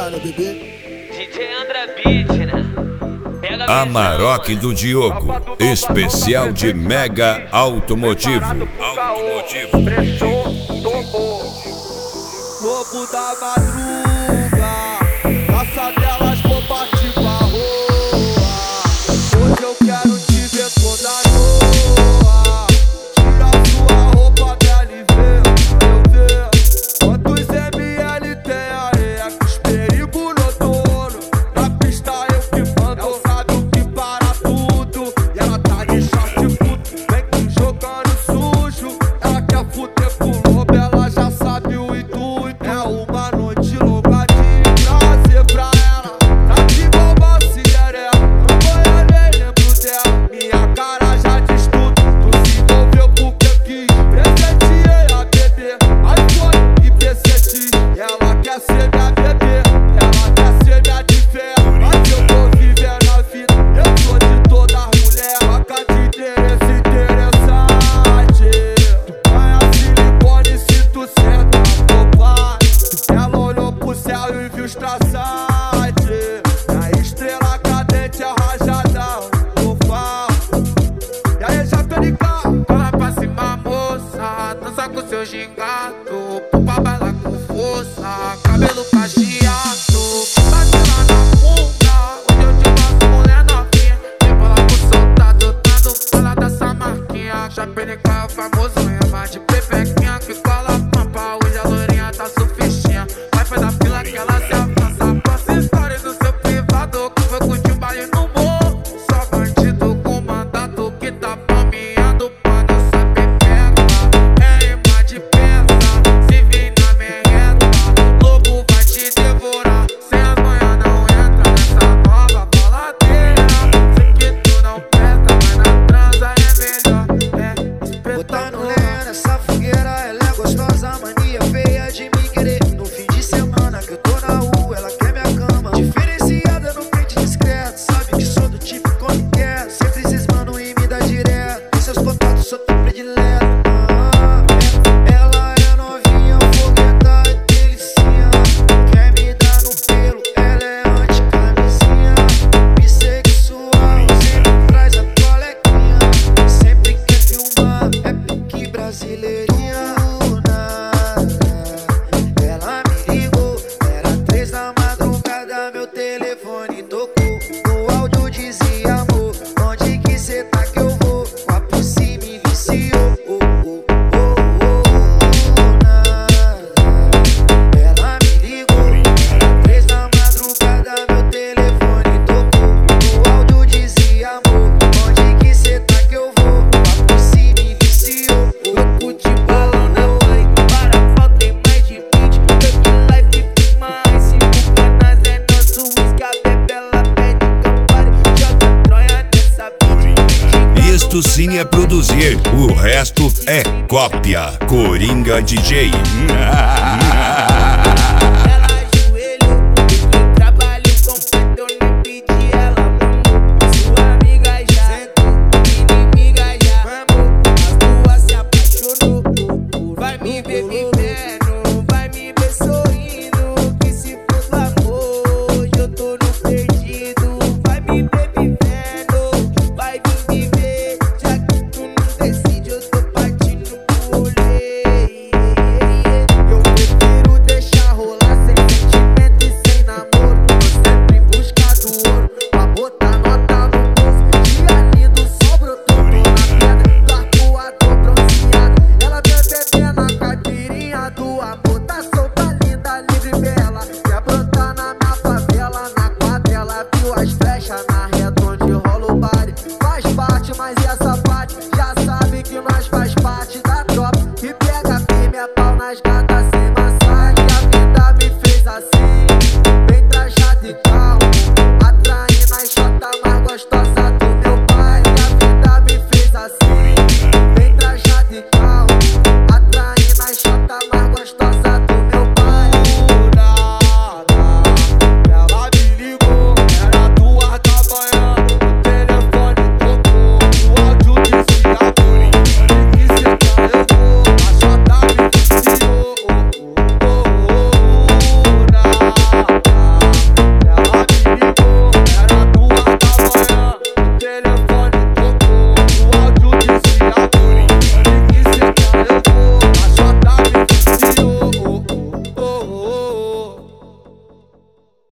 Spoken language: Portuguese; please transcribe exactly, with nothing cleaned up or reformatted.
né, bebê? D J André Beat, né? Pega a Amarok do Diogo, especial de Mega Automotivo. Automotivo. Pressou, tomou. Lobo da madruga, caça delas, vou partir pra rua. Hoje eu quero te ver toda nua. Tira sua roupa dela e vê, eu ver quantos ml tem areia, que os perigo noturno. Na pista eu que mando, ela sabe o que para tudo. E ela tá de short puto, vem que jogando sujo. Ela quer fuder com o lobo, ela já sabe o intuito. É uma noite louca de prazer pra ela. Tá de boba Cinderela, não foi nem lembro dela. Minha cara já diz tudo, tu se envolveu porque quis. Presenteei a bebê, iPhone e P C X. Ela quer ser minha bebê, ela quer ser minha de fé. Mas eu tô vivendo a vida, eu sou de todas as mulheres. Troca de interesse interessante. Tu ganha silicone se tu senta na tua. Ela olhou pro céu e viu os traçantes. A estrela cadente, a rajada, o falo. E aí, já tô de carro. Cola pra cima, moça, dança com seu gingado. Pupa baila com força, cabelo cacheado. Bate lá na bunda, onde eu te passo, mulher novinha. Vem bola pro soldado, dando bola dessa marquinha. Já peneca é o famoso ema de pepequinha que cola pampa. Hoje a lourinha tá surfistinha. Vai pra da fila que ela se avança. Passa história do seu privado, que foi curtir um baile no morro. Só bandido com mandato que tá palmeando pra nossa pepeca. É imã de peça, se vir na merreta, lobo vai te devorar. Sem as manhã não entra nessa nova baladeira. Sei que tu não presta, mas na transa é melhor. É Botando espetacular. lenha nessa fogueira, ela é gostosa, mania feia de me querer. No fim de semana que eu tô na rua, ela quer minha cama. Diferenciada no pente discreto, sabe que sou do tipo como quer. Sempre cismando e me dá direto. Em seus contatos sou teu predileto. Ah, é- ela é novinha, fogueta e delicinha. Quer me dar no pelo, ela é anti-camisinha. Bissexual, sempre traz a colequinha. Sempre quer filmar, é pique brasileirinha. Ela me ligou, era três da madrugada, meu telefone tocou. No áudio dizia: amor, onde que cê tá que eu vou? Com a pussy me viciou. Oh, oh, oh, oh, nada. Ela me ligou, era três da madrugada, meu telefone tocou. No áudio dizia: amor, onde que cê tá que eu vou? Com a pussy me viciou. Louco de balão na mãe, para foto tem mais de vinte. Fake life mais cinco canas é nosso whisky. A bebê ela pede campari, joga tronha nessa beat. Isto sim é produzir, o resto é cópia. Coringa D J.